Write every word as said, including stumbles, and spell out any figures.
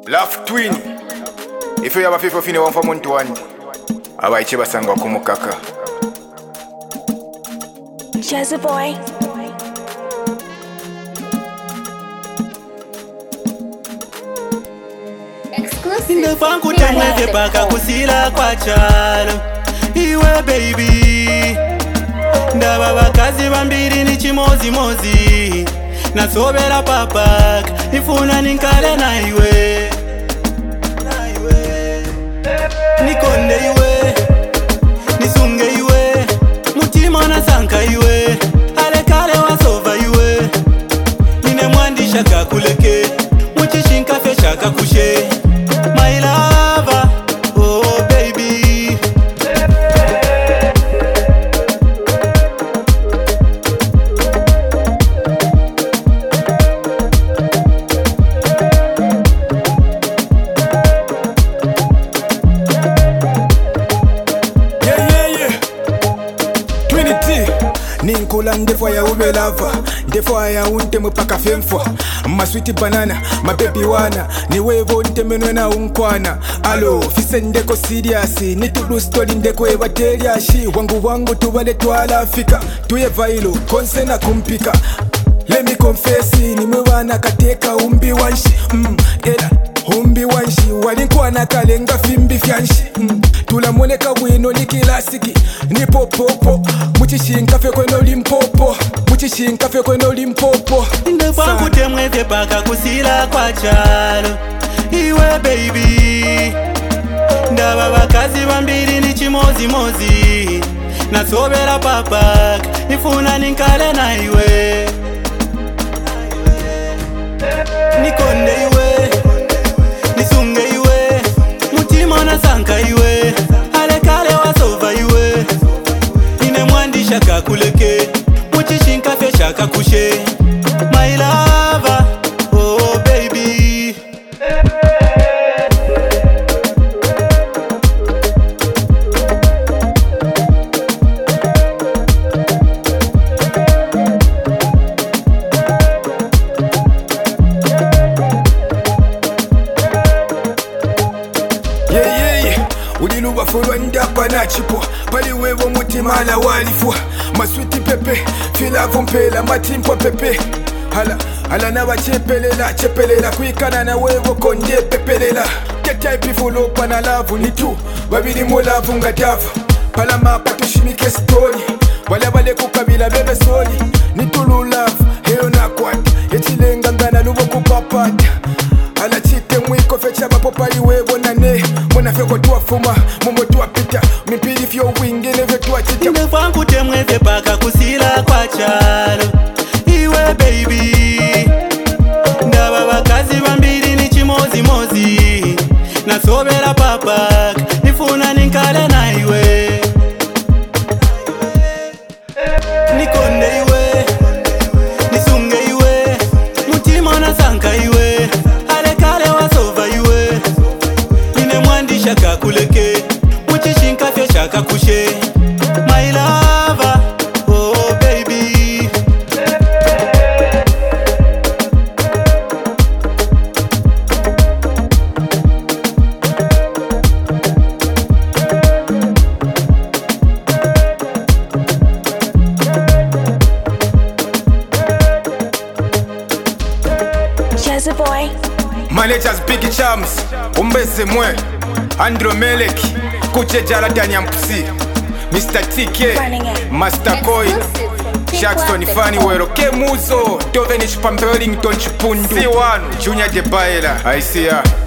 Laugh twin. If you have a fifo fine one for month one. Abaiche basangwa kumukaka. Jazzy boy. Ndefangu temweze paka kusila kwa chalo iwe baby. Ndaba bakazi bambiri ni chimozi mozi. Nasobera papaka nifuna ninkale na iwe. Nikonde iwe, nisunge iwe, mutima nasanka iwe. Ale kale wasova iwe. Nine mwandisha kakuleke, muchishinka fesha kakushe. My lover, oh baby. Yeah, yeah, yeah. Trinity. Ninkula ndefo ya ube lava. Ndefo ya unte mpaka femfo. Ma sweetie banana, ma baby wana. Ni wevo ntemenwe na unkwana. Alo, fise ndeko serious. Nitulu story ndeko eva teriashi. Wangu wangu tuwale tuwala Afrika. Tuye vailo, konse na kumpika. Let me confess, ni mwana kateka umbi wanshi. Mm, ela, umbi wanshi. Walinkwana kalenga fimbi fyanshi. Mm, tulamoleka wino ni kilasiki. Ni popopo, muchishinka fe kweno limpopo. Muchishinka fe kweno limpopo. Ndefangu temweze paka kusila kwa chalo iwe baby. Ndaba bakazi bambiri ni chimozi mozi. Nasobera papaka nifuna ninkale na iwe. Nikonde iwe, nisunge iwe, mutima nasanka iwe. Ale kale wasova iwe. Nine mwandisha kakuleke, muchishinka fesha kakushe. My lover, oh baby. Yeah, yeah, yeah. Uliluba fulwa ndapa na chipo. Pali wevo mutima la walifua. Maswiti pepe, filavu mpela matimpo pepe. Hala, hala na wachepelela, chepelela. Kuikana na wevo konde pepelela. Get type fulopa na lavu ni tu. Wabili mulavu ngadavu. Pala mapa tushimike story. Wale wale kukabila bebe soli. Nitulu love, heo na kwata. Etilenga ngana lubo kupapata. Ala chite mwiko fecha bapopali wevo nane. Mwana feko tuwafuma, mumo tuwapita. Mipili fyo wingine vyo tuwachita. Ndefangu temweze paka kusila kwa chalo iwe baby. Ndaba bakazi bambiri ni chimozi mozi. Nasobera papaka nifuna ninkale na iwe. Nikonde iwe, nisunge iwe, mutima nasanka iwe. Ale kale wasova iwe. Nine mwandisha kakuleke, muchishinka fesha kakushe. My lover, oh baby. Jazzy boy. Managers Big Chams. Umbeze mwe. Andrew Meleki. Kuche Jalatani Ampusi. Mister T K. Master Koi. Jackson Fanny Wero. Kemuzo. Dovenish Pamperington Chipundu. C one. Junior Jebaila. I see ya.